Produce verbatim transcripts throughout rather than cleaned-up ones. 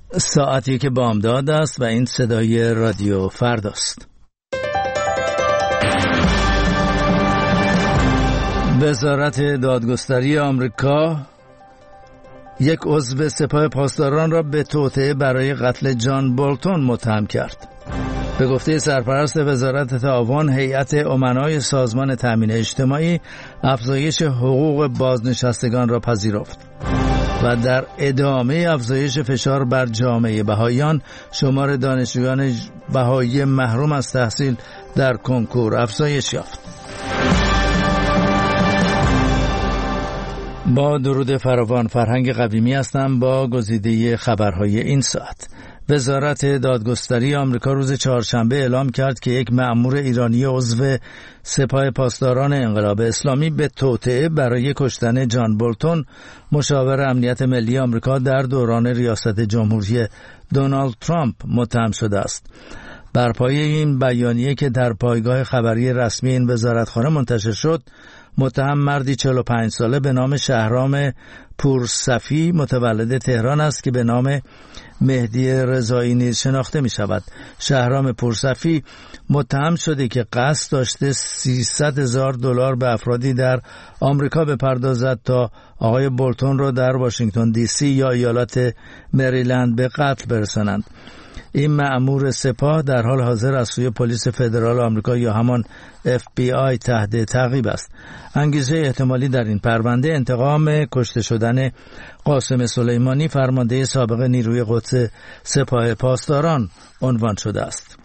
ساعتی که بامداد است و این صدای رادیو فرداست. وزارت دادگستری آمریکا یک عضو سپاه پاسداران را به توطئه برای قتل جان بولتون متهم کرد. به گفته سرپرست وزارت تعاون، هیئت امنای سازمان تامین اجتماعی افزایش حقوق بازنشستگان را پذیرفت و در ادامه افزایش فشار بر جامعه بهائیان، شمار دانشجویان بهایی محروم از تحصیل در کنکور افزایش یافت. با درود فراوان، فرهنگ قویمی هستم با گزیده خبرهای این ساعت. وزارت دادگستری آمریکا روز چهارشنبه اعلام کرد که یک مأمور ایرانی عضو سپاه پاسداران انقلاب اسلامی به توطئه برای کشتن جان بولتون، مشاور امنیت ملی آمریکا در دوران ریاست جمهوری دونالد ترامپ، متهم شده است. بر پایه این بیانیه که در پایگاه خبری رسمی این وزارتخانه منتشر شد، متهم مردی چهل و پنج ساله به نام شهرام پورصفی متولد تهران است که به نام مهدی رضایی نیز شناخته می شود. شهرام پورصفی متهم شده که قصد داشته سیصد هزار دلار به افرادی در آمریکا بپردازد تا آقای بولتون را در واشنگتن دی سی یا ایالات مریلند به قتل برسانند. این مأمور سپاه در حال حاضر از سوی پلیس فدرال آمریکا یا همان اف بی آی تحت تعقیب است. انگیزه احتمالی در این پرونده انتقام کشته شدن قاسم سلیمانی، فرمانده سابق نیروی قدس سپاه پاسداران، عنوان شده است.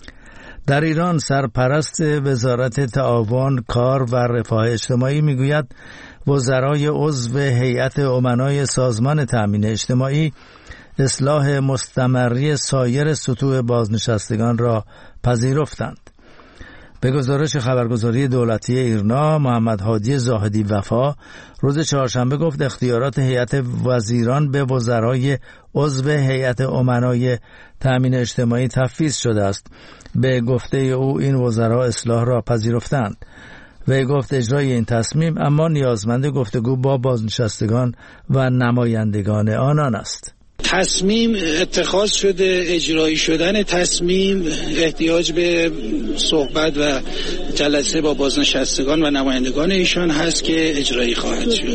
در ایران سرپرست وزارت تعاون، کار و رفاه اجتماعی میگوید وزرای عضو هیئت امنای سازمان تامین اجتماعی اصلاح مستمری سایر سطوح بازنشستگان را پذیرفتند. به گزارش خبرگزاری دولتی ایرنا، محمد هادی زاهدی وفا روز چهارشنبه گفت اختیارات هیئت وزیران به وزرای عضو هیئت امنای تامین اجتماعی تفویض شده است. به گفته او این وزرا اصلاح را پذیرفتند. وی گفت اجرای این تصمیم اما نیازمند گفتگو با بازنشستگان و نمایندگان آنان است. تصمیم اتخاذ شده، اجرایی شدن تصمیم احتیاج به صحبت و جلسه با بازنشستگان و نمایندگان ایشان هست که اجرایی خواهد شد.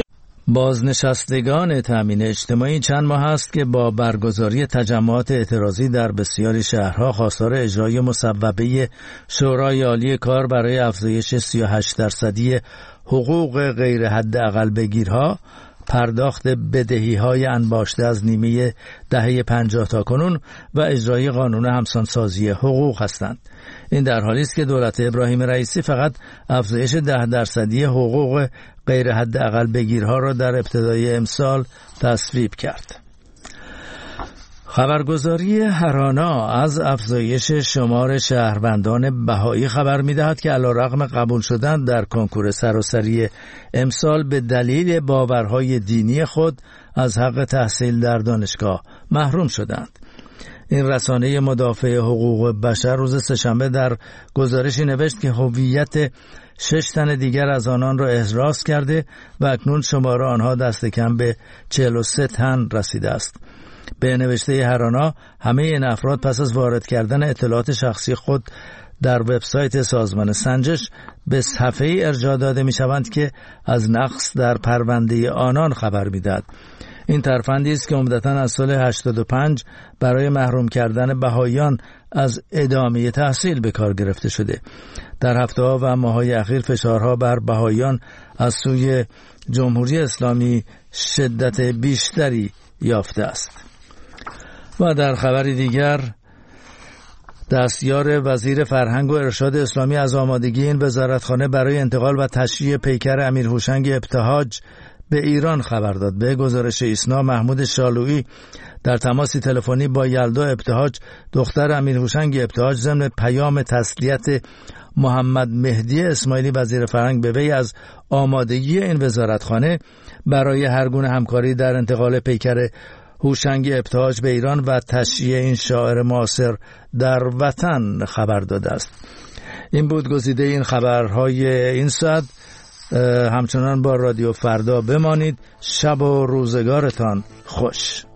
بازنشستگان تامین اجتماعی چند ماه است که با برگزاری تجمعات اعتراضی در بسیاری شهرها خواستار اجرای مصوبه شورای عالی کار برای افزایش سی و هشت درصدی حقوق غیر حداقل بگیرها، پرداخت بدهی‌های انباشته از نیمه دهه پنجاه تا کنون و اجرای قانون همسانسازی حقوق هستند. این در حالی است که دولت ابراهیم رئیسی فقط افزایش ده درصدی حقوق غیر حداقل بگیرها را در ابتدای امسال تصویب کرد. خبرگزاری هرانا از افزایش شمار شهروندان بهایی خبر می‌دهد که علیرغم قبول شدن در کنکور سراسری امسال به دلیل باورهای دینی خود از حق تحصیل در دانشگاه محروم شدند. این رسانه مدافع حقوق بشر روز سه‌شنبه در گزارشی نوشت که هویت شش تن دیگر از آنان را احراز کرده و اکنون شمار آنها دست کم به چهل و سه تن رسیده است. به نوشته هرانا، همه این افراد پس از وارد کردن اطلاعات شخصی خود در وبسایت سازمان سنجش به صفحه‌ای ارجاع داده می‌شوند که از نقص در پرونده آنان خبر می‌دهد. این ترفندی است که عمدتاً از سال هشتاد و پنج برای محروم کردن بهائیان از ادامه تحصیل به کار گرفته شده. در هفته‌ها و ماه‌های اخیر فشارها بر بهائیان از سوی جمهوری اسلامی شدت بیشتری یافته است. و در خبری دیگر، دستیار وزیر فرهنگ و ارشاد اسلامی از آمادگی این وزارتخانه برای انتقال و تشییع پیکر امیر هوشنگ ابتهاج به ایران خبر داد. به گزارش ایسنا، محمود شالویی در تماسی تلفنی با یلدا ابتهاج، دختر امیر هوشنگ ابتهاج، ضمن پیام تسلیت محمد مهدی اسماعیلی وزیر فرهنگ به وی از آمادگی این وزارتخانه برای هر گونه همکاری در انتقال پیکر هوشنگ ابتهاج به ایران و تشییع این شاعر معاصر در وطن خبر داده است. این بود گزیده این خبرهای این ساعت. همچنان با رادیو فردا بمانید. شب و روزگارتان خوش.